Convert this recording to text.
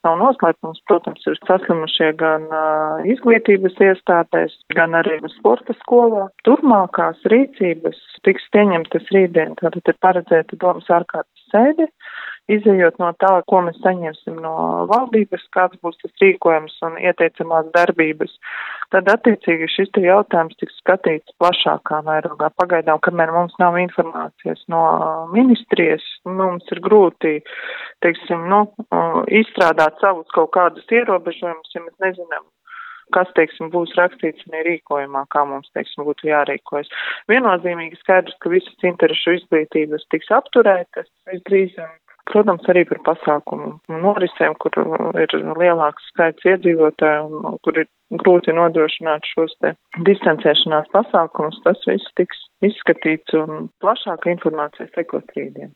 nav noslēpums, protams, ir saslimušie gan izglītības iestādēs, gan arī sporta skolā. Turpmākās rīcības tiks pieņemtas rītdien, tātad ir paredzēta domas ārkārtas sēde, izejot no tā, ko mēs saņemsim no valdības, kāds būs tas rīkojums un ieteicamās darbības. Tad attiecīgi šis jautājums tiks skatīts plašākā mērogā. Pagaidām, kamēr mums nav informācijas no ministrijas, mums ir grūti, izstrādāt savus kaut kādus ierobežojumus, ja mēs nezinām, kas, būs rakstīts un rīkojumā, kā mums, būtu jārīkojas. Viennozīmīgi skaidrs, ka visas interešu izglītības tiks apturētas visdrīzāk. Protams, arī par pasākumu norisēm, kur ir lielāks skaits iedzīvotāju un kur ir grūti nodrošināt šos distancēšanās pasākumus, tas viss tiks izskatīts un plašāka informācija sekos rītdien.